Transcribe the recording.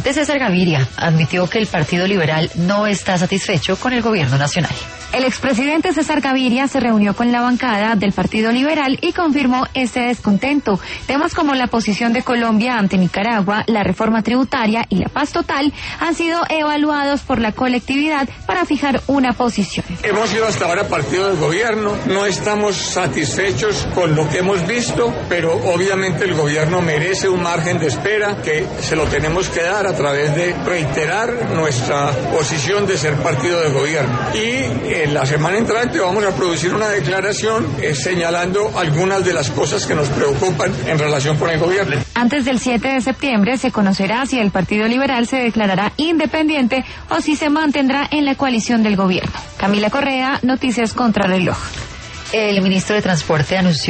expresidente César Gaviria admitió que el Partido Liberal no está satisfecho con el gobierno nacional. El expresidente César Gaviria se reunió con la bancada del Partido Liberal y confirmó este descontento. Temas como la posición de Colombia ante Nicaragua, la reforma tributaria y la paz total han sido evaluados por la colectividad para fijar una posición. Hemos sido hasta ahora partido del gobierno, no estamos satisfechos con lo que hemos visto, pero obviamente el gobierno merece un margen de espera que se lo tenemos que dar a través de reiterar nuestra posición de ser partido del gobierno. Y en la semana entrante vamos a producir una declaración señalando algunas de las cosas que nos preocupan en relación con el gobierno. Antes del 7 de septiembre se conocerá si el Partido Liberal se declarará independiente o si se mantendrá en la coalición del gobierno. Camila Correa, Noticias Contrarreloj. El ministro de Transporte anunció